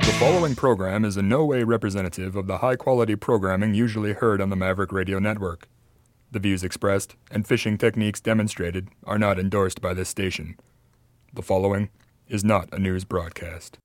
The following program is in no way representative of the high-quality programming usually heard on the Maverick Radio Network. The views expressed and fishing techniques demonstrated are not endorsed by this station. The following is not a news broadcast.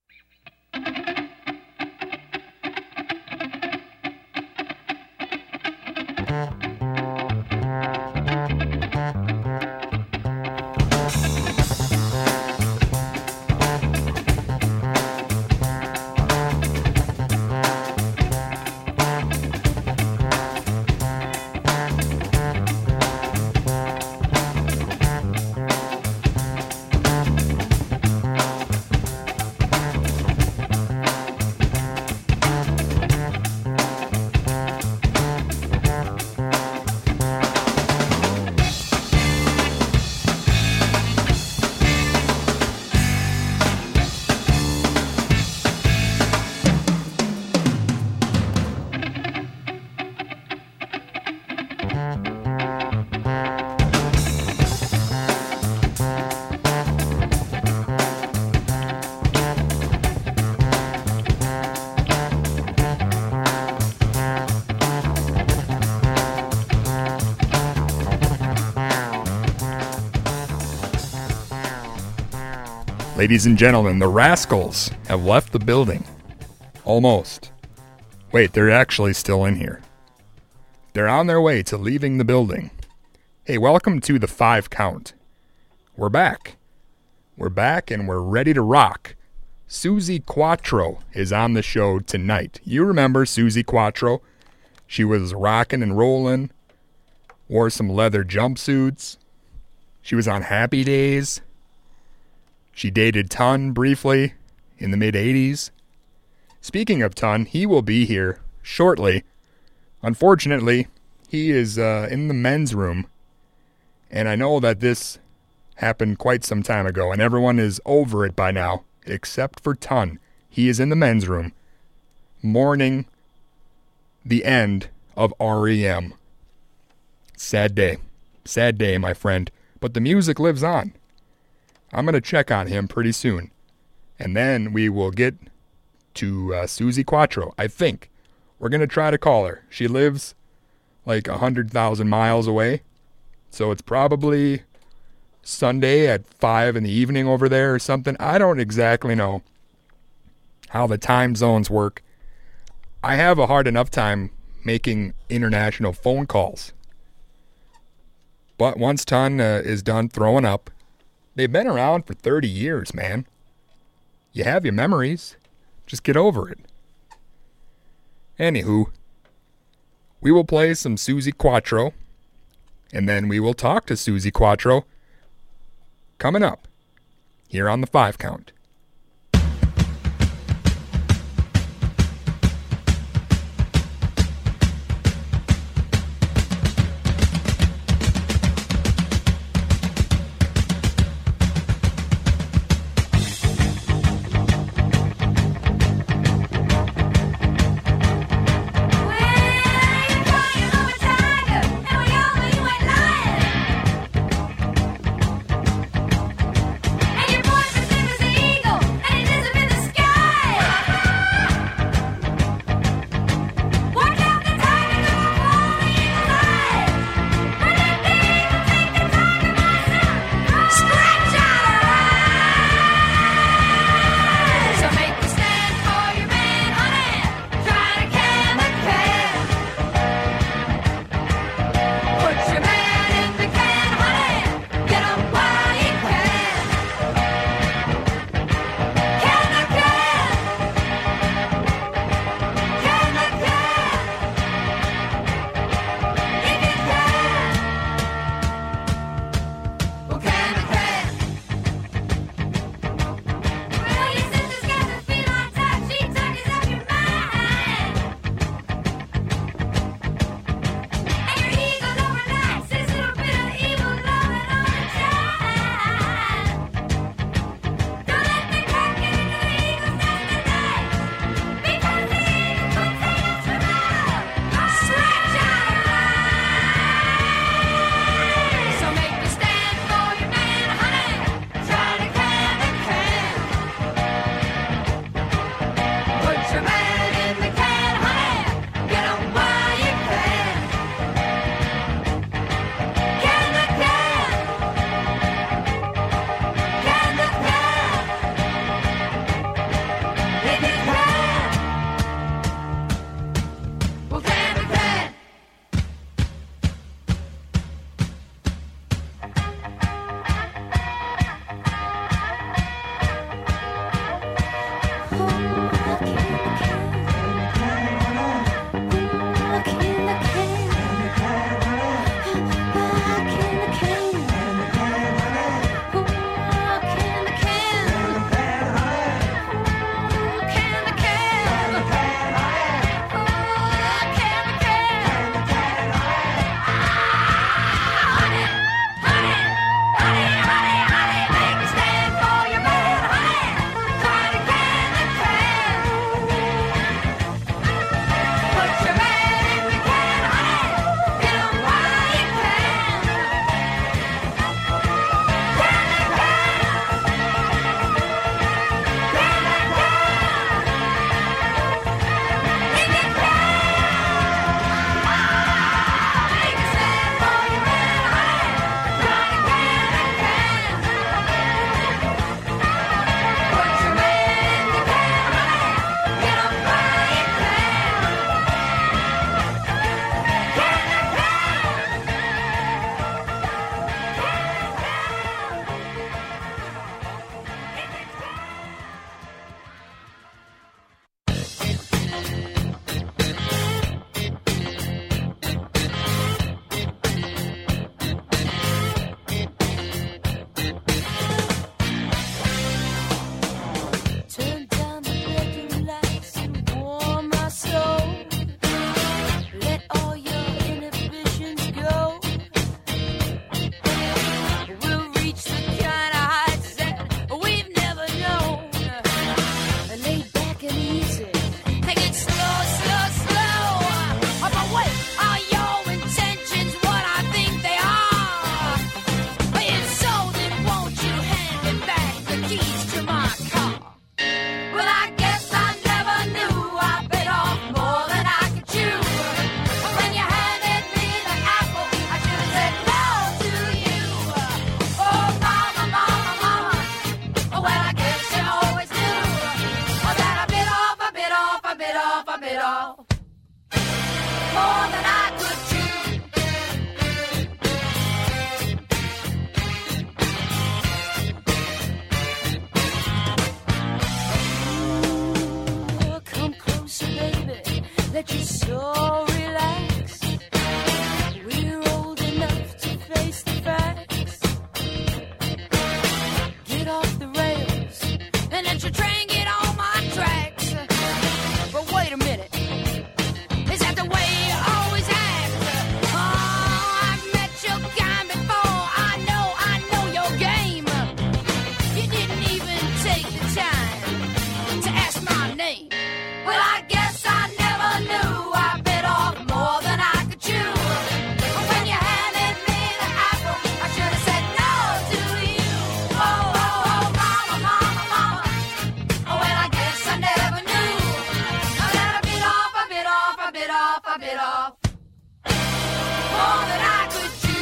Ladies and gentlemen, the Rascals have left the building. Almost. Wait, they're actually still in here. They're on their way to leaving the building. Hey, welcome to the 5 Count. We're back. We're back and we're ready to rock. Suzi Quatro is on the show tonight. You remember Suzi Quatro? She was rocking and rolling, wore some leather jumpsuits. She was on Happy Days. She dated Ton briefly in the mid-'80s. Speaking of Ton, he will be here shortly. Unfortunately, he is in the men's room. And I know that this happened quite some time ago, and everyone is over it by now, except for Ton. He is in the men's room, mourning the end of R.E.M. Sad day. Sad day, my friend. But the music lives on. I'm going to check on him pretty soon. And then we will get to Suzi Quatro, I think. We're going to try to call her. She lives like 100,000 miles away. So it's probably Sunday at 5 in the evening over there or something. I don't exactly know how the time zones work. I have a hard enough time making international phone calls. But once Ton is done throwing up, they've been around for 30 years, man. You have your memories. Just get over it. Anywho, we will play some Suzi Quatro, and then we will talk to Suzi Quatro coming up here on the 5 Count. And your boy was in the sea. off, I bit off. More than I could chew. Oh, come closer, baby. Let your soul relax. We're old enough to face the facts. Get off the rails and let your train get on my tracks. But wait a minute. Is that the way you always act? Oh, I've met your kind before. I know your game. You didn't even take the time to ask my name. Well, I guess I never knew I bit off more than I could chew. When you handed me the apple, I should have said no to you. Oh, oh, oh, mama, mama, mama. Oh, well, I guess I never knew. I that I bit off, I bit off, I bit off, I bit off more than I could chew.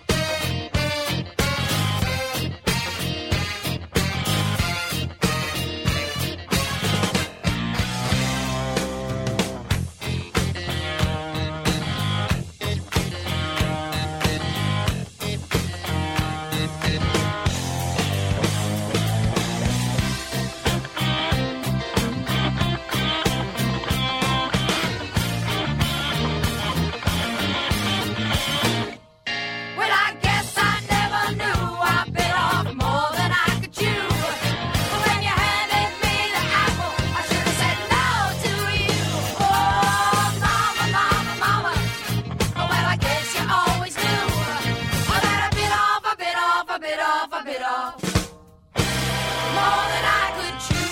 Well, I guess I never knew I bit off more than I could chew. When you handed me the apple, I should have said no to you. Oh, mama, mama, mama. Oh, well, I guess you always knew. Oh, that I bit off, I bit off, I bit off, I bit off more than I could chew.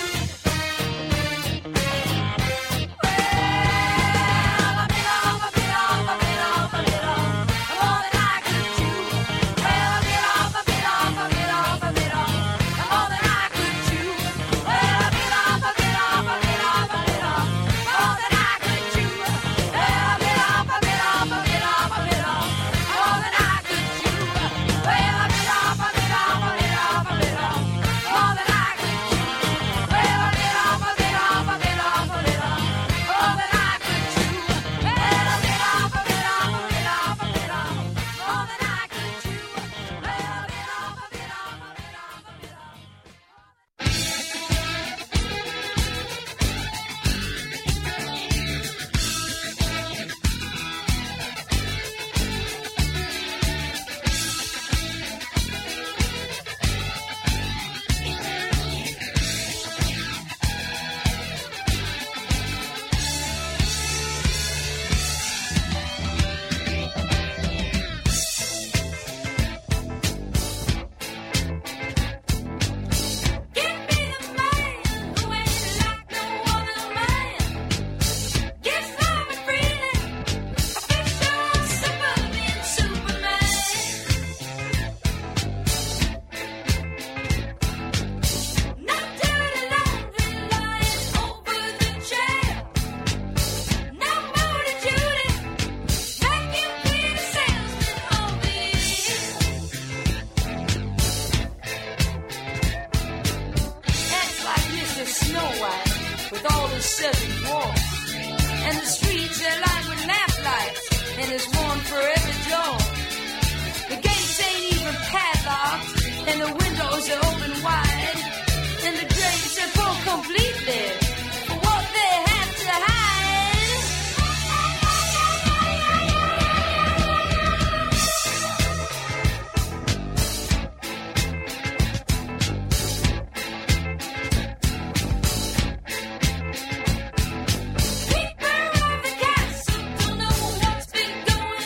Well, I bit off, I bit off, I bit off, I bit off more than I could chew. Well, I bit off, I bit off, I bit off, I bit off more than I could chew. Well, I bit off, I bit off, I bit off, I bit off more than I could chew. Well, I bit off, I bit off, I bit off, I bit off more than I could chew. Well, I bit off, I bit off, I bit off, I bit off more than I could chew. Well, I bit off, I bit off, I bit off, I bit off more than I could chew. Well, I bit off, I bit off, I bit off, I bit off more than I could chew. Well, I bit off, I bit off, I bit off, I bit off. Give me the man who ain't like no other man. Give love freely, official suburban Superman. Not dirty laundry lying over the chair. No motor Judy, vacuum cleaner salesman all these. Acts like Mr. Snow White with all his 7 dwarfs. And the streets are lined with lamplights, and there's one for every door. The gates ain't even padlocked, and the windows are open wide. And the drapes are pulled completely for what they have to hide. People of the castle don't know what's been going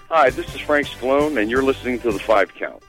Hi, this is Frank Stallone, and you're listening to The 5 Count.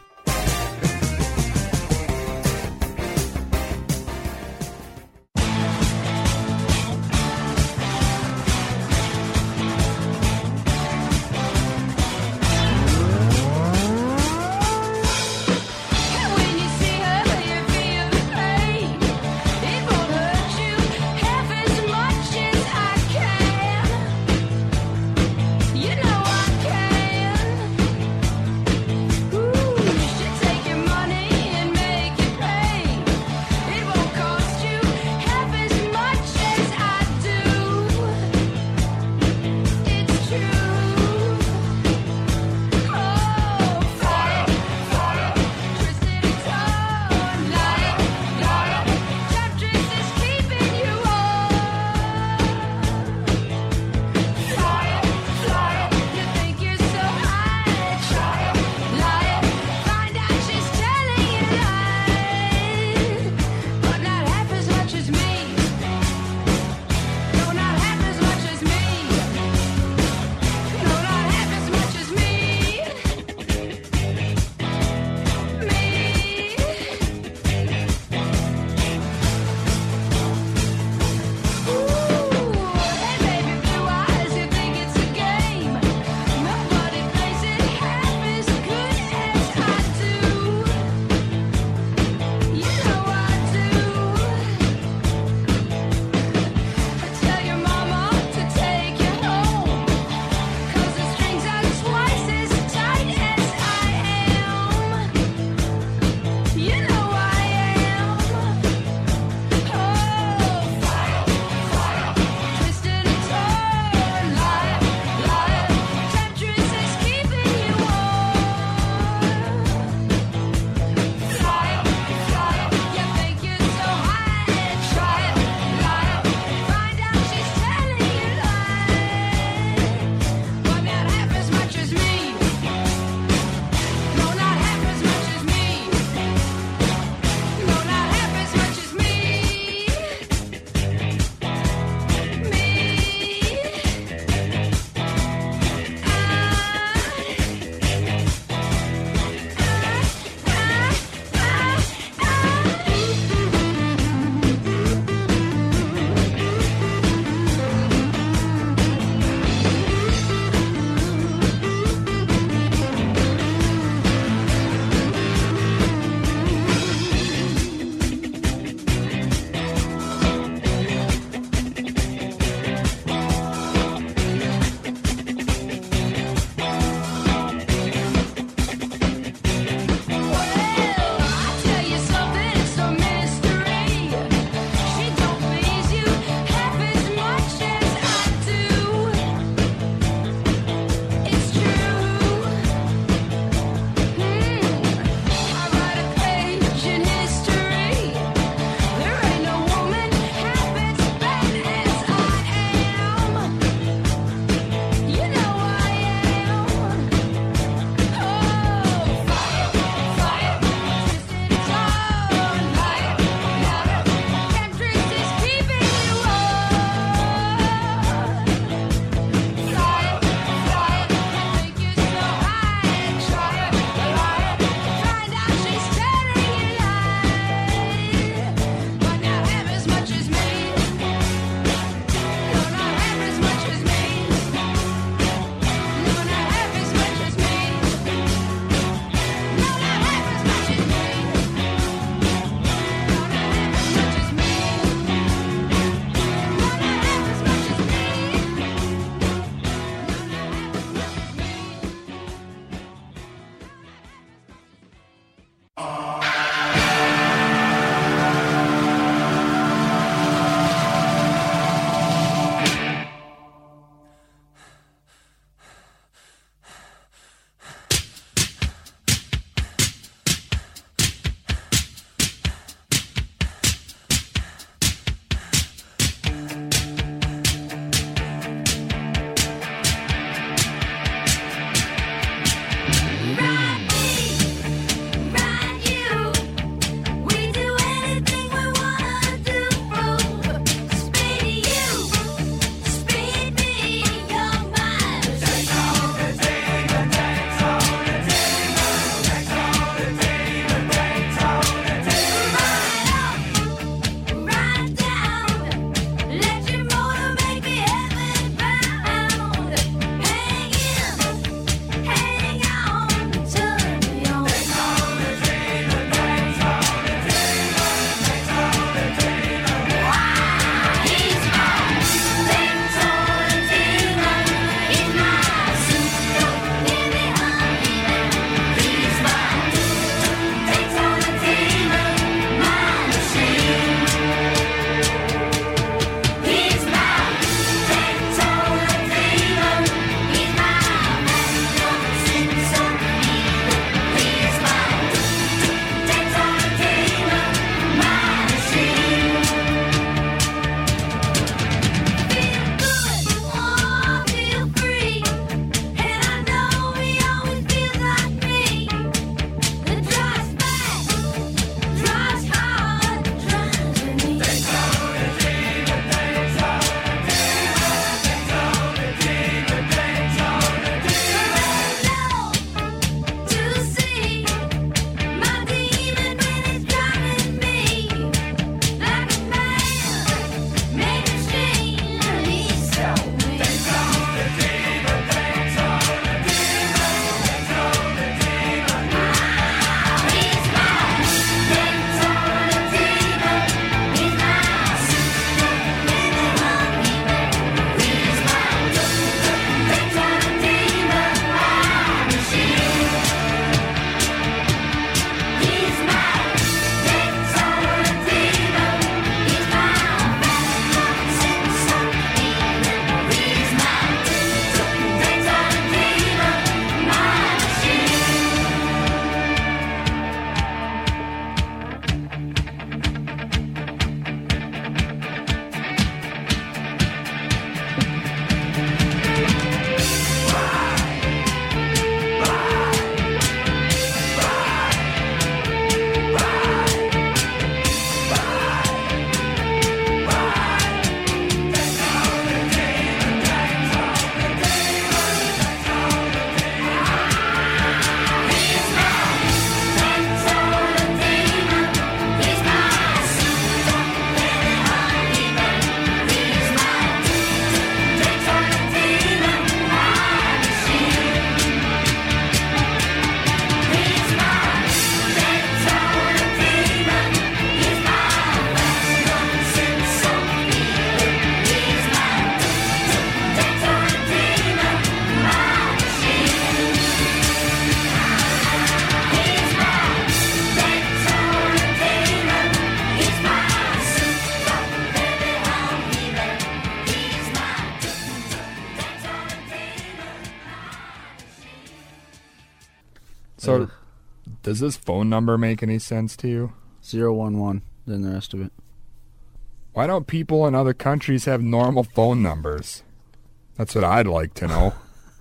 So, Ugh. does this phone number make any sense to you? 011, then the rest of it. Why don't people in other countries have normal phone numbers? That's what I'd like to know.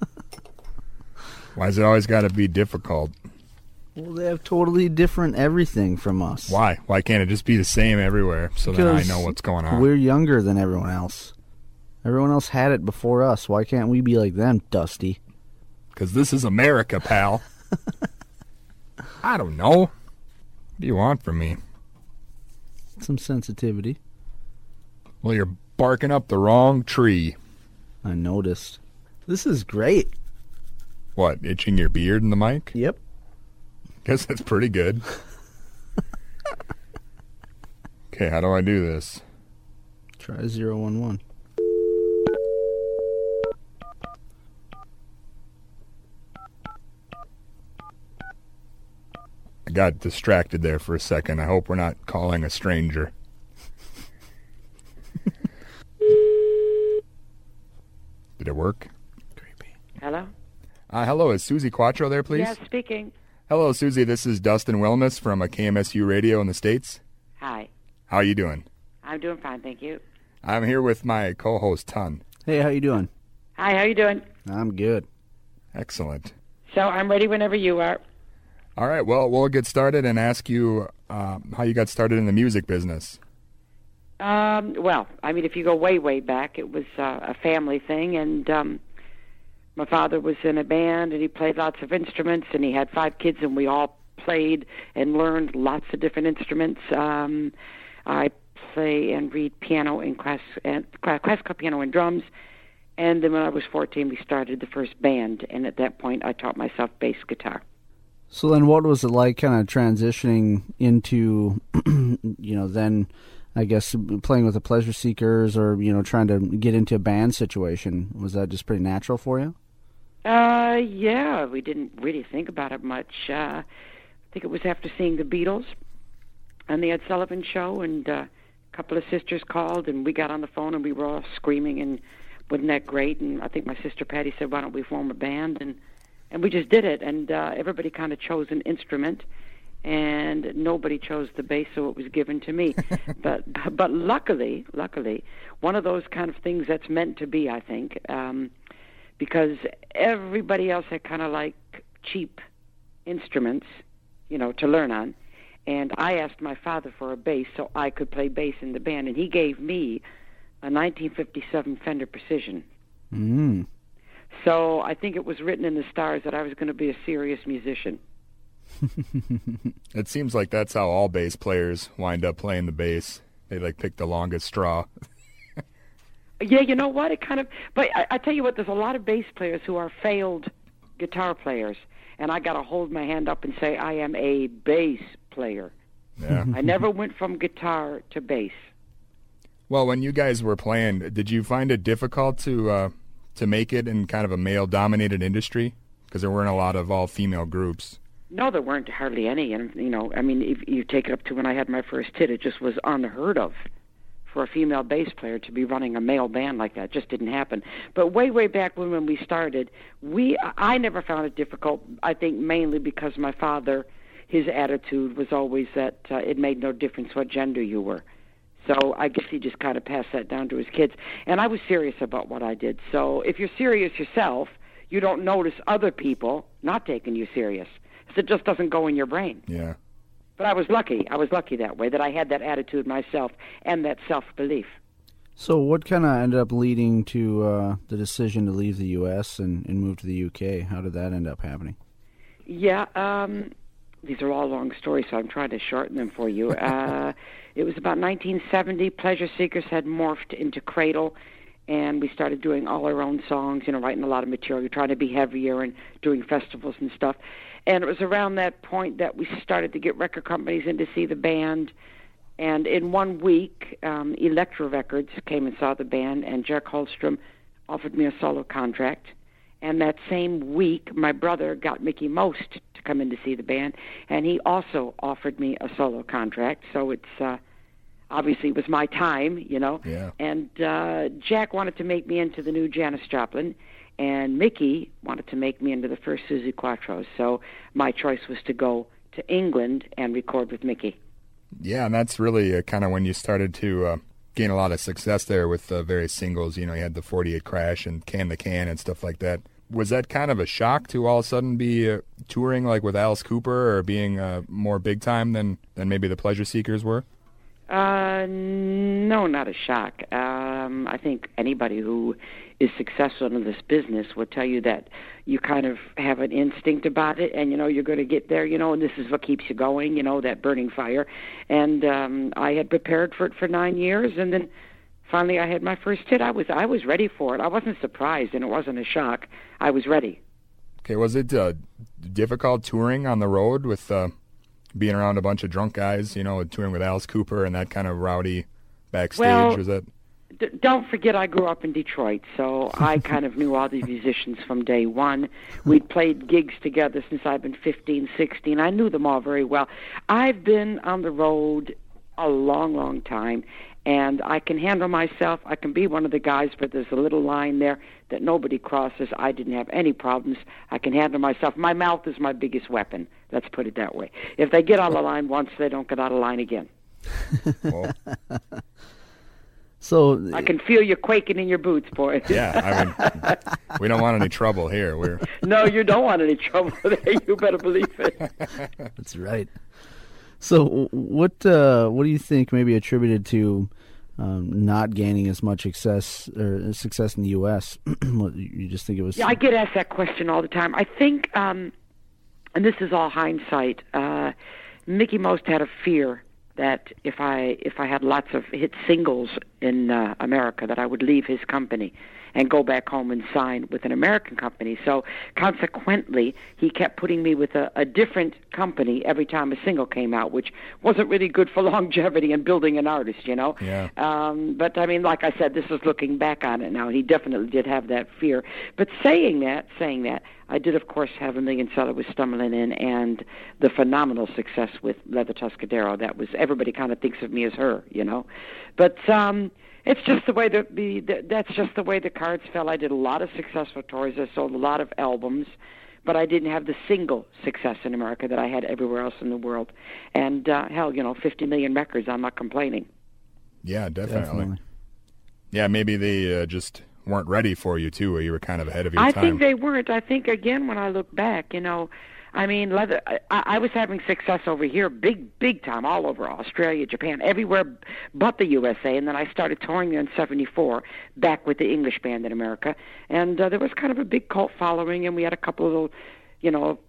Why has it always got to be difficult? Well, they have totally different everything from us. Why? Why can't it just be the same everywhere so that I Because know what's going on? We're younger than everyone else. Everyone else had it before us. Why can't we be like them, Dusty? Because this is America, pal. I don't know. What do you want from me? Some sensitivity. Well, you're barking up the wrong tree. I noticed. This is great. What, itching your beard in the mic? Yep. Guess that's pretty good. Okay, how do I do this? Try 011. I got distracted there for a second. I hope we're not calling a stranger. Did it work? Creepy. Hello? Hello, is Susie Quattro there, please? Yes, speaking. Hello, Susie. This is Dustin Wilmus from KMSU Radio in the States. Hi. How are you doing? I'm doing fine, thank you. I'm here with my co-host, Ton. Hey, how you doing? Hi, how you doing? I'm good. Excellent. So I'm ready whenever you are. All right, well, we'll get started and ask you how you got started in the music business. Well, I mean, if you go way, way back, it was a family thing, and my father was in a band, and he played lots of instruments, and he had 5 kids, and we all played and learned lots of different instruments. I play and read piano and classical piano and drums, and then when I was 14, we started the first band, and at that point, I taught myself bass guitar. So then what was it like kind of transitioning into, then I guess playing with the Pleasure Seekers or, trying to get into a band situation? Was that just pretty natural for you? Yeah, we didn't really think about it much. I think it was after seeing the Beatles on the Ed Sullivan Show, and a couple of sisters called, and we got on the phone, and we were all screaming, and wasn't that great? And I think my sister Patty said, why don't we form a band? And we just did it, and everybody kind of chose an instrument, and nobody chose the bass, so it was given to me. but luckily, one of those kind of things that's meant to be, I think, because everybody else had kind of like cheap instruments, to learn on, and I asked my father for a bass so I could play bass in the band, and he gave me a 1957 Fender Precision. Mm. So I think it was written in the stars that I was going to be a serious musician. It seems like that's how all bass players wind up playing the bass. They pick the longest straw. Yeah, you know what? But I tell you what, there's a lot of bass players who are failed guitar players, and I got to hold my hand up and say I am a bass player. Yeah. I never went from guitar to bass. Well, when you guys were playing, did you find it difficult to make it in kind of a male-dominated industry? Because there weren't a lot of all-female groups. No, there weren't hardly any. And, if you take it up to when I had my first hit, it just was unheard of for a female bass player to be running a male band like that. It just didn't happen. But way, way back when we started, I never found it difficult, I think mainly because my father, his attitude was always that it made no difference what gender you were. So I guess he just kind of passed that down to his kids. And I was serious about what I did. So if you're serious yourself, you don't notice other people not taking you serious. So it just doesn't go in your brain. Yeah. But I was lucky. I was lucky that way, that I had that attitude myself and that self-belief. So what kind of ended up leading to the decision to leave the U.S. and move to the U.K.? How did that end up happening? Yeah, these are all long stories, so I'm trying to shorten them for you. It was about 1970. Pleasure Seekers had morphed into Cradle, and we started doing all our own songs, writing a lot of material, trying to be heavier and doing festivals and stuff. And it was around that point that we started to get record companies in to see the band. And in 1 week, Elektra Records came and saw the band, and Jack Holstrom offered me a solo contract. And that same week, my brother got Mickey Most to come in to see the band, and he also offered me a solo contract. So it's obviously it was my time, Yeah. And Jack wanted to make me into the new Janis Joplin, and Mickey wanted to make me into the first Suzi Quatro, so my choice was to go to England and record with Mickey. Yeah, and that's really kind of when you started to gain a lot of success there with various singles. You had the 48 Crash and Can the Can and stuff like that. Was that kind of a shock to all of a sudden be touring like with Alice Cooper or being more big time than maybe the Pleasure Seekers were? No, not a shock. I think anybody who is successful in this business will tell you that you kind of have an instinct about it, and you're going to get there, and this is what keeps you going, that burning fire. And I had prepared for it for 9 years, and then finally I had my first hit. I was ready for it. I wasn't surprised, and it wasn't a shock. I was ready. Okay, was it difficult touring on the road with being around a bunch of drunk guys, touring with Alice Cooper and that kind of rowdy backstage? Well, was that? Don't forget I grew up in Detroit, so I kind of knew all these musicians from day one. We'd played gigs together since I've been 15, 16. I knew them all very well. I've been on the road a long, long time, and I can handle myself. I can be one of the guys, but there's a little line there that nobody crosses. I didn't have any problems. I can handle myself. My mouth is my biggest weapon. Let's put it that way. If they get out of line once, they don't get out of line again. Well, So I can feel you quaking in your boots, boy. yeah, we don't want any trouble here. No, you don't want any trouble there. You better believe it. That's right. So what do you think maybe attributed to not gaining as much success in the U.S.? You just think it was? Yeah, I get asked that question all the time. I think, and this is all hindsight, Mickey Most had a fear that if I had lots of hit singles in America, that I would leave his company and go back home and sign with an American company. So consequently, he kept putting me with a different company every time a single came out, which wasn't really good for longevity and building an artist, Yeah. But I mean, like I said, this is looking back on it now. He definitely did have that fear. But saying that, I did, of course, have a million seller with Stumbling In and the phenomenal success with Leather Tuscadero. That was, everybody kind of thinks of me as her, But it's just the way that's just the way the cards fell. I did a lot of successful tours. I sold a lot of albums, but I didn't have the single success in America that I had everywhere else in the world. And hell, 50 million records. I'm not complaining. Yeah, definitely. Yeah, maybe they just weren't ready for you too, or you were kind of ahead of your time. I think they weren't. I think, again, when I look back, I mean, I was having success over here, big time, all over Australia, Japan, everywhere but the USA. And then I started touring there in '74, back with the English band in America. And there was kind of a big cult following, and we had a couple of little,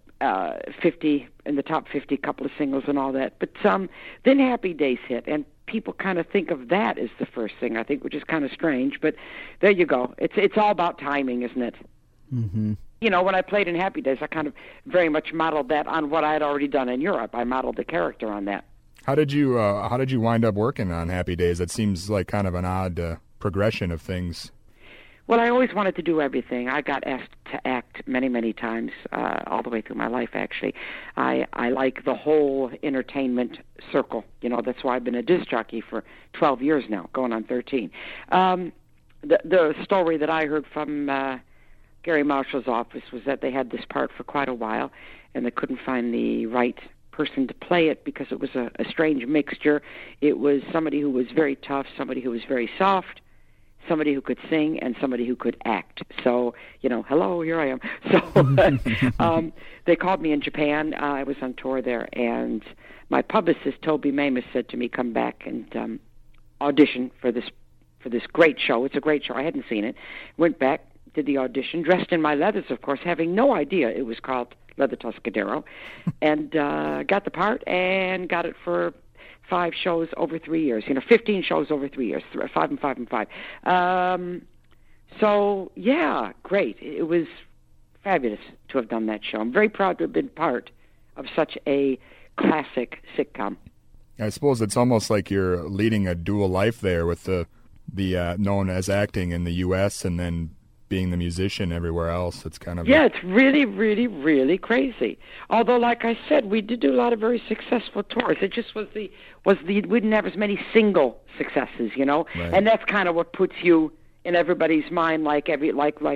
50 in the top 50, couple of singles and all that. But then Happy Days hit, and people kind of think of that as the first thing, I think, which is kind of strange. But there you go. It's all about timing, isn't it? Mm-hmm. When I played in Happy Days, I kind of very much modeled that on what I had already done in Europe. I modeled the character on that. How did you wind up working on Happy Days? It seems like kind of an odd progression of things. Well, I always wanted to do everything. I got asked to act many, many times, all the way through my life, actually. I like the whole entertainment circle. That's why I've been a disc jockey for 12 years now, going on 13. The story that I heard from Gary Marshall's office was that they had this part for quite a while, and they couldn't find the right person to play it because it was a strange mixture. It was somebody who was very tough, somebody who was very soft, somebody who could sing, and somebody who could act. So, hello, here I am. So they called me in Japan. I was on tour there, and my publicist, Toby Mamus, said to me, come back and audition for this great show. It's a great show. I hadn't seen it. Went back, did the audition, dressed in my leathers, of course, having no idea it was called Leather Tuscadero, and got the part and got it for 5 shows over 3 years. 15 shows over 3 years, 5 and 5 and 5. So, yeah, great. It was fabulous to have done that show. I'm very proud to have been part of such a classic sitcom. I suppose it's almost like you're leading a dual life there with the known as acting in the U.S. and then being the musician everywhere else. It's kind of it's really, really, really crazy. Although, like I said, we did do a lot of very successful tours. It just was we didn't have as many single successes, Right. And that's kind of what puts you in everybody's mind like every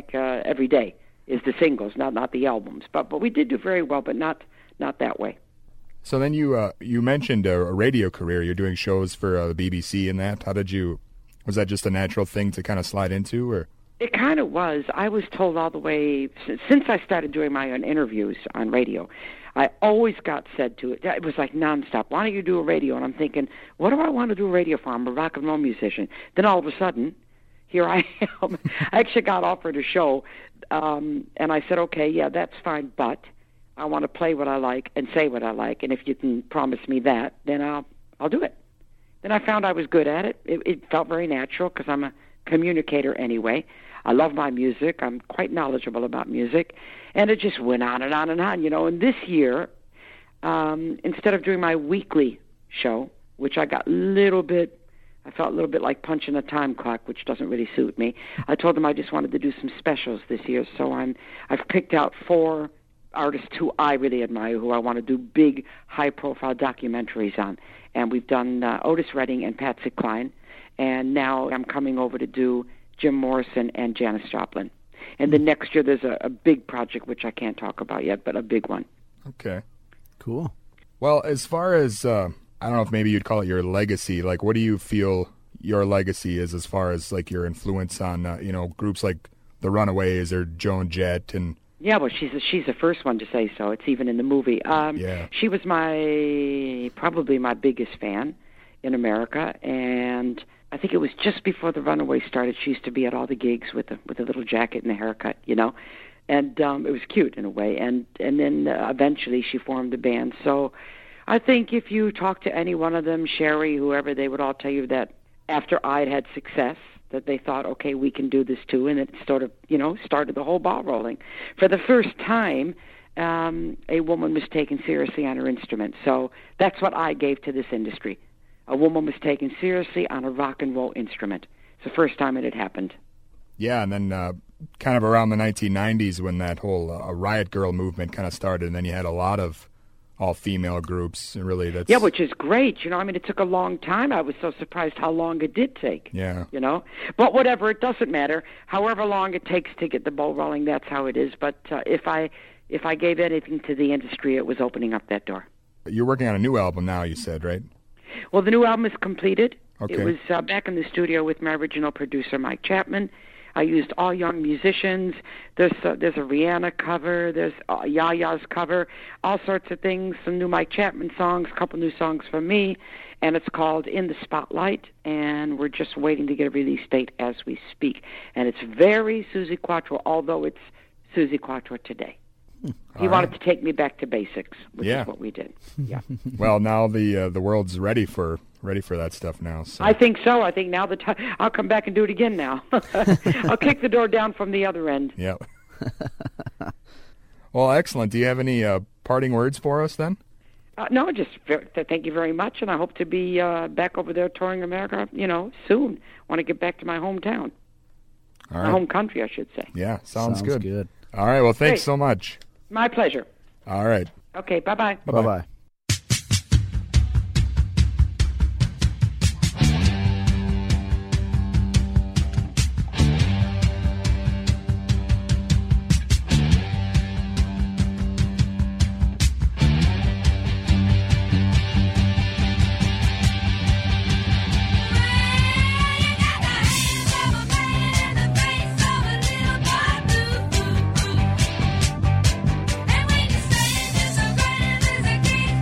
day is the singles, not the albums. But we did do very well, but not that way. So then you mentioned a radio career. You're doing shows for the BBC and that. Was that just a natural thing to kind of slide into, or? It kind of was. I was told all the way, since I started doing my own interviews on radio, I always got said to it. It was like nonstop. Why don't you do a radio? And I'm thinking, what do I want to do a radio for? I'm a rock and roll musician. Then all of a sudden, here I am. I actually got offered a show, and I said, okay, yeah, that's fine, but I want to play what I like and say what I like, and if you can promise me that, then I'll do it. Then I found I was good at it. It felt very natural because I'm a communicator anyway. I love my music. I'm quite knowledgeable about music. And it just went on and on and on, And this year, instead of doing my weekly show, which I felt a little bit like punching a time clock, which doesn't really suit me. I told them I just wanted to do some specials this year. So I've picked out 4 artists who I really admire, who I want to do big, high-profile documentaries on. And we've done Otis Redding and Patsy Cline. And now I'm coming over to do Jim Morrison and Janis Joplin. And then next year there's a big project, which I can't talk about yet, but a big one. Okay. Cool. Well, as far as, I don't know if maybe you'd call it your legacy, like what do you feel your legacy is as far as like your influence on, groups like the Runaways or Joan Jett and... Yeah, well, she's the first one to say so. It's even in the movie. Yeah. She was probably my biggest fan in America, and I think it was just before the Runaways started. She used to be at all the gigs with a little jacket and a haircut, and it was cute in a way. And then eventually she formed the band. So I think if you talk to any one of them, Sherry, whoever, they would all tell you that after I'd had success, that they thought, okay, we can do this too, and it sort of, started the whole ball rolling. For the first time, a woman was taken seriously on her instrument. So that's what I gave to this industry. A woman was taken seriously on a rock and roll instrument. It's the first time it had happened. Yeah, and then kind of around the 1990s when that whole Riot Girl movement kind of started, and then you had a lot of all-female groups, and really that's... Yeah, which is great, it took a long time. I was so surprised how long it did take. Yeah. But whatever, it doesn't matter. However long it takes to get the ball rolling, that's how it is. But if I gave anything to the industry, it was opening up that door. You're working on a new album now, you said, right? Well, the new album is completed. Okay. It was back in the studio with my original producer, Mike Chapman. I used all young musicians. There's a Rihanna cover. There's Yaya's cover. All sorts of things. Some new Mike Chapman songs. A couple new songs from me. And it's called In the Spotlight. And we're just waiting to get a release date as we speak. And it's very Suzi Quatro, although it's Suzi Quatro today. He wanted to take me back to basics, which is what we did. Yeah. Well, now the world's ready for that stuff now. So. I think so. I think now I'll come back and do it again now. I'll kick the door down from the other end. Yeah. Well, excellent. Do you have any parting words for us then? No, just thank you very much, and I hope to be back over there touring America, soon. I want to get back to my hometown. All right. My home country, I should say. Yeah, sounds good. All right, well, thanks so much. My pleasure. All right. Okay, bye-bye. Bye-bye. And when you say it just so bright as a kid.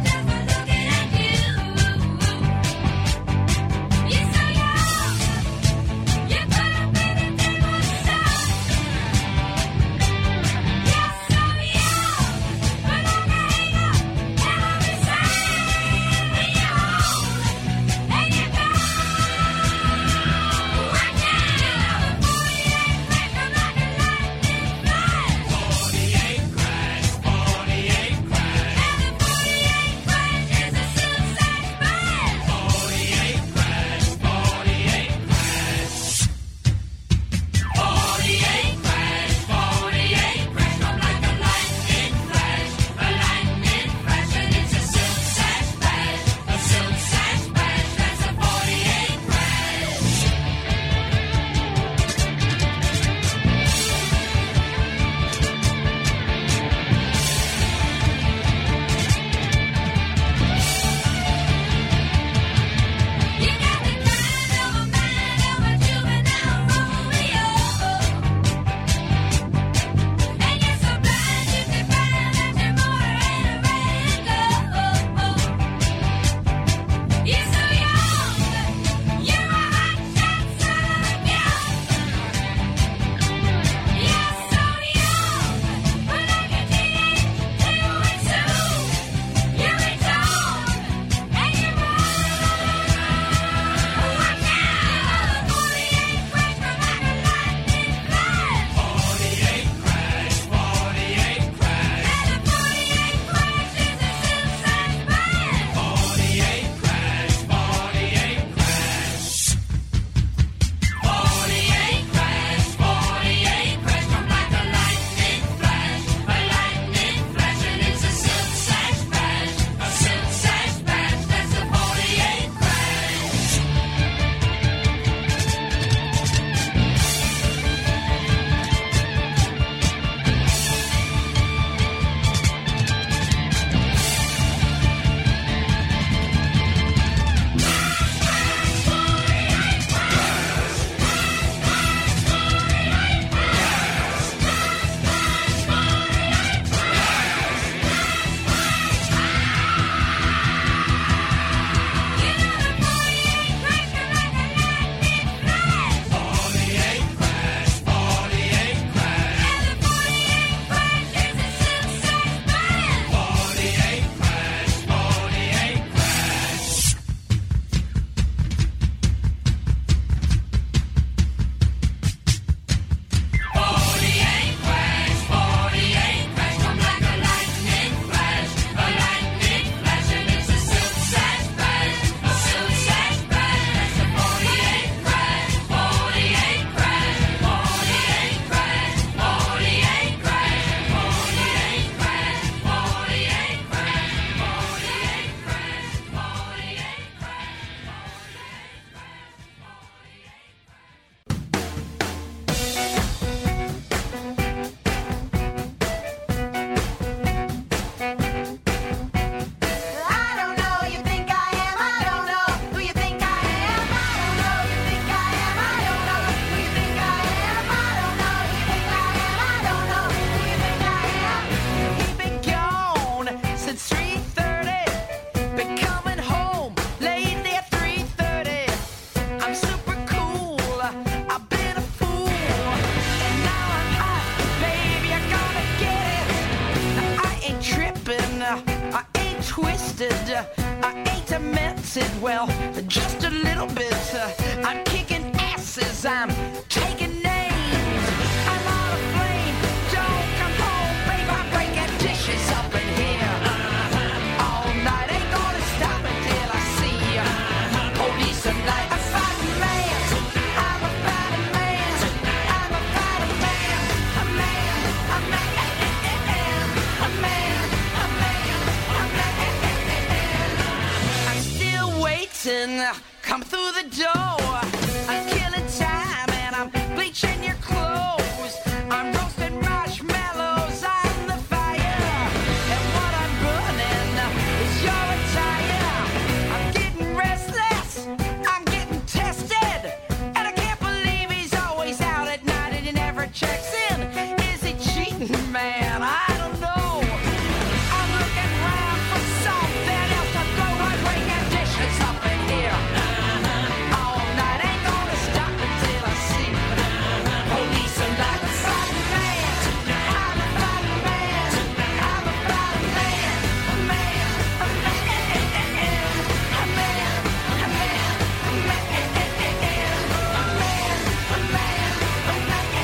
arrested. I ain't demented, well, just a little bit. I'm kicking asses, I'm taking names. I'm on a plane, don't come home, babe. I'm breaking dishes up in here. All night, ain't gonna stop until I see police tonight. I'm fighting man, I'm a fighting man, I'm a fighting man, a man, a man, a man, a man, a man. I'm still waiting, come through the door. I'm killing time and I'm bleaching your clothes. I'm roasting marshmallows on the fire, and what I'm burning is your attire. I'm getting restless, I'm getting tested, and I can't believe he's always out at night and he never checks in. Is he cheating, man? I don't know. I'm looking around for something else to throw. I'm breaking dishes up in here. All night, ain't gonna stop until I see police tonight. I'm a fighting man, I'm a fighting man, I'm a fighting man, a man, a man, a man, a man, a man, a man, a man, a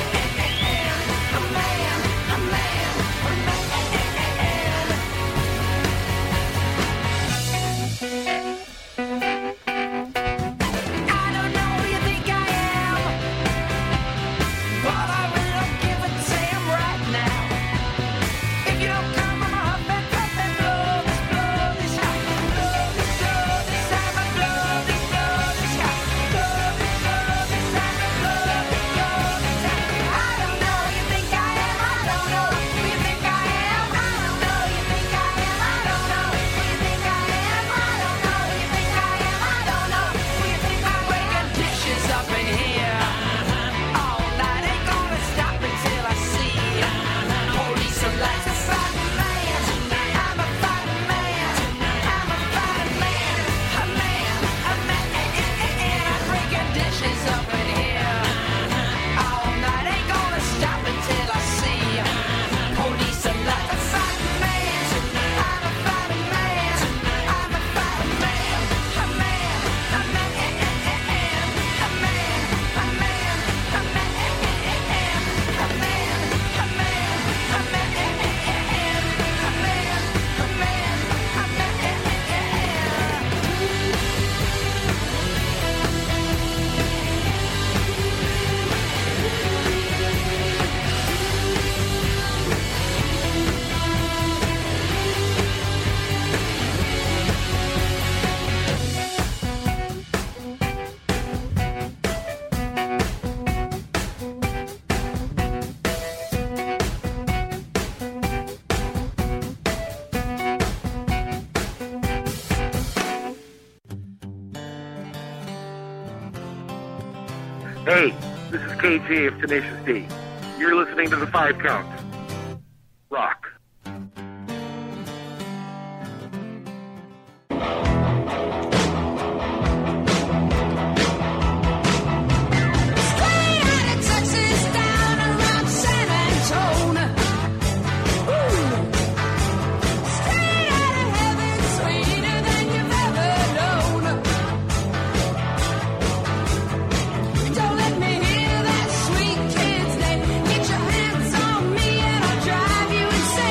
I don't know who you think I am, but I really don't give a damn right now. If you don't come, I'm a huff and puff and blow this hot, blow this time, I blow this hot, blow this time, I blow this time. I don't know who you think I am, I don't know who you think I am, I don't know who you think I am, I don't know who you think I am, I don't know who you think I am, I don't know who you think I'm breaking dishes up in here. All night, ain't gonna stop until I see police lights. I'm a fighting man, I'm a fighting man, I'm a fighting man, a man, a man, I'm breaking dishes up in here. All night, ain't gonna stop until I see police lights. I'm a fighting man, I'm a fighting man, I'm a fighting man, a man, a man, a man, a man, a man, a man, a man, a man, Hey, this is KJ of Tenacious D. You're listening to the 5 Count. Rock. Straight out of Texas, down around San Antone. Straight out of heaven, sweeter than you've ever known. Don't let me hear that sweet kid's name. Get your hands on me and I'll drive you insane.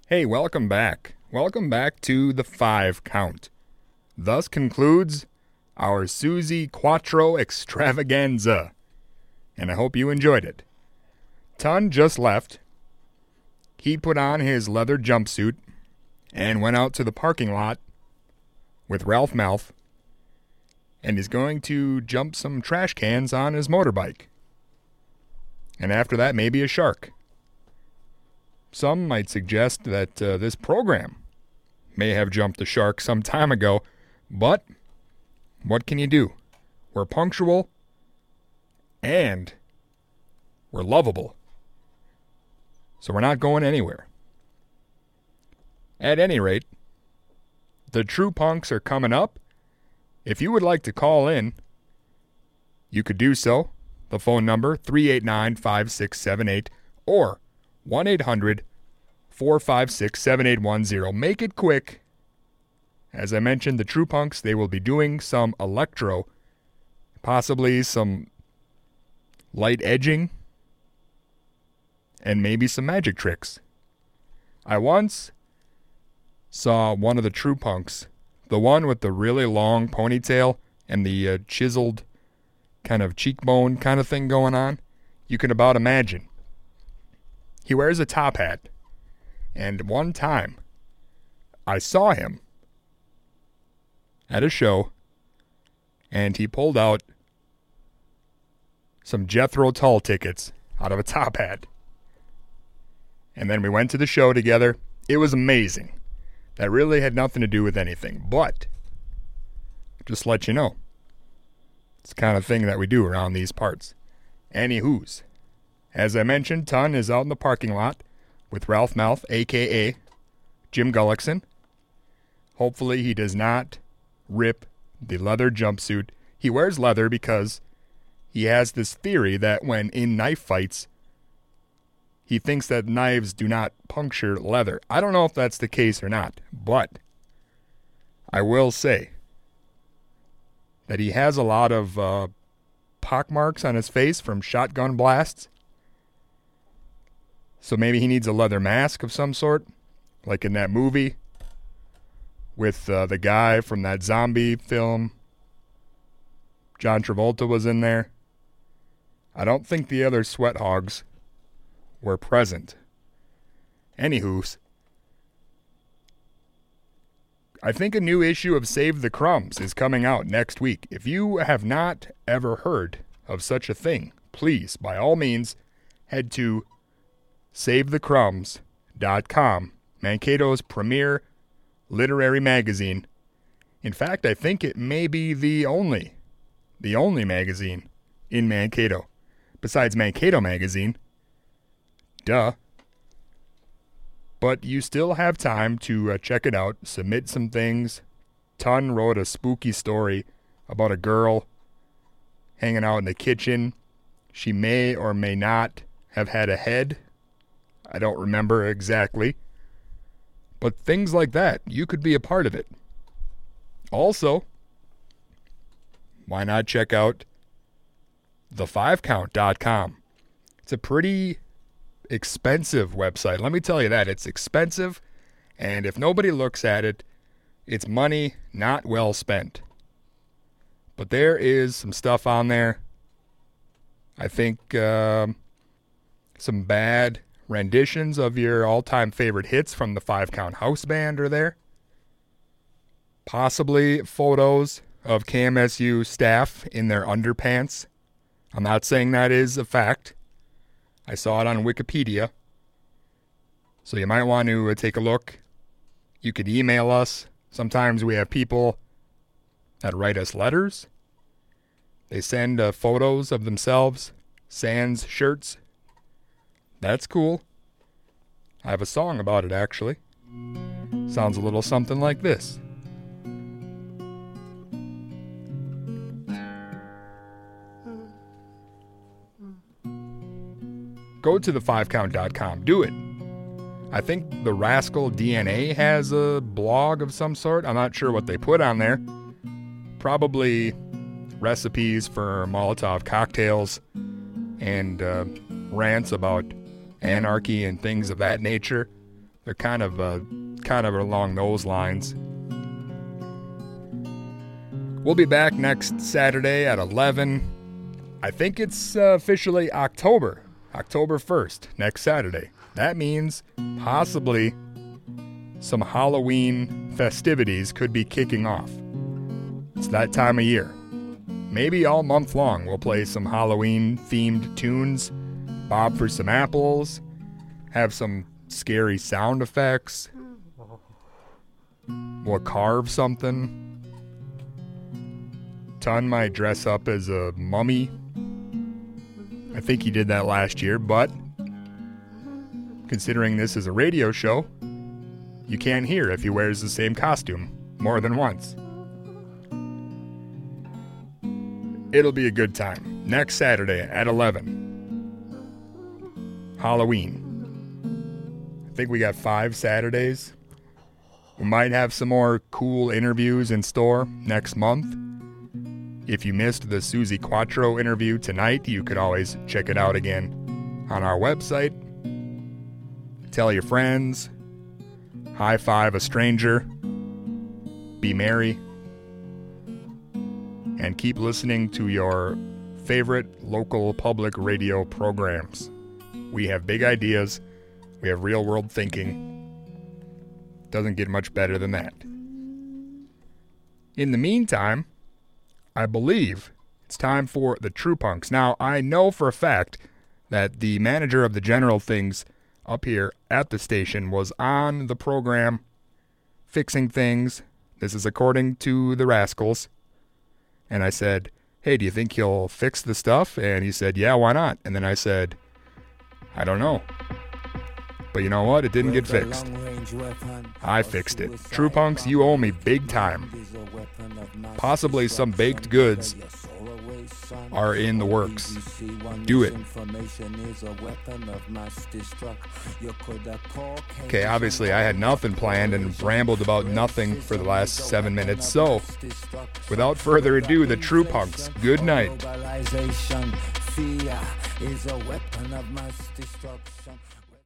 Hey, welcome back. Welcome back to the 5 Count. Thus concludes our Susie Quattro extravaganza. And I hope you enjoyed it. Ton just left. He put on his leather jumpsuit and went out to the parking lot with Ralph Malph, and is going to jump some trash cans on his motorbike. And after that, maybe a shark. Some might suggest that this program may have jumped a shark some time ago, but what can you do? We're punctual and we're lovable. So we're not going anywhere. At any rate, the True Punks are coming up. If you would like to call in, you could do so. The phone number, 389-5678 or 1-800-456-7810. Make it quick. As I mentioned, the True Punks, they will be doing some electro, possibly some light edging, and maybe some magic tricks. I once saw one of the True Punks, the one with the really long ponytail and the chiseled kind of cheekbone kind of thing going on. You can about imagine. He wears a top hat. And one time, I saw him at a show, and he pulled out some Jethro Tull tickets out of a top hat. And then we went to the show together. It was amazing. That really had nothing to do with anything, but just to let you know, it's the kind of thing that we do around these parts. Anywho's, as I mentioned, Ton is out in the parking lot with Ralph Malph, a.k.a. Jim Gullickson. Hopefully he does not rip the leather jumpsuit. He wears leather because he has this theory that when in knife fights, he thinks that knives do not puncture leather. I don't know if that's the case or not, but I will say that he has a lot of pockmarks on his face from shotgun blasts. So maybe he needs a leather mask of some sort, like in that movie with the guy from that zombie film. John Travolta was in there. I don't think the other sweat hogs were present. Anywho's, I think a new issue of Save the Crumbs is coming out next week. If you have not ever heard of such a thing, please, by all means, head to SaveTheCrumbs.com, Mankato's premier literary magazine. In fact, I think it may be the only magazine in Mankato, besides Mankato Magazine. Duh. But you still have time to check it out, submit some things. Ton wrote a spooky story about a girl hanging out in the kitchen. She may or may not have had a head. I don't remember exactly. But things like that, you could be a part of it. Also, why not check out the5count.com? It's a pretty expensive website. Let me tell you that. It's expensive, and if nobody looks at it, it's money not well spent. But there is some stuff on there. I think some bad renditions of your all-time favorite hits from the 5 Count House Band are there. Possibly photos of KMSU staff in their underpants. I'm not saying that is a fact. I saw it on Wikipedia. So you might want to take a look. You could email us. Sometimes we have people that write us letters. They send photos of themselves, sans shirts. That's cool. I have a song about it, actually. Sounds a little something like this. Go to the5count.com. Do it. I think the Rascal DNA has a blog of some sort. I'm not sure what they put on there. Probably recipes for Molotov cocktails and rants about anarchy and things of that nature. They're kind of along those lines. We'll be back next Saturday at 11. I think it's officially October 1st, next Saturday. That means possibly some Halloween festivities could be kicking off. It's that time of year. Maybe all month long we'll play some Halloween-themed tunes, bob for some apples, have some scary sound effects. We'll carve something. Ton might dress up as a mummy. I think he did that last year, but considering this is a radio show, you can't hear if he wears the same costume more than once. It'll be a good time. Next Saturday at 11. Halloween. I think we got 5 Saturdays. We might have some more cool interviews in store next month. If you missed the Susie Quattro interview tonight, you could always check it out again on our website. Tell your friends. High five a stranger. Be merry. And keep listening to your favorite local public radio programs. We have big ideas. We have real world thinking. Doesn't get much better than that. In the meantime, I believe it's time for the True Punks. Now, I know for a fact that the manager of the general things up here at the station was on the program fixing things. This is according to the Rascals. And I said, hey, do you think he'll fix the stuff? And he said, yeah, why not? And then I said, I don't know. But you know what? It didn't get fixed. I fixed it. True Punks, you owe me big time. Possibly some baked goods are in the works. Do it. Okay, obviously I had nothing planned and rambled about nothing for the last 7 minutes. So, without further ado, the True Punks. Good night. Fear is a weapon of mass destruction.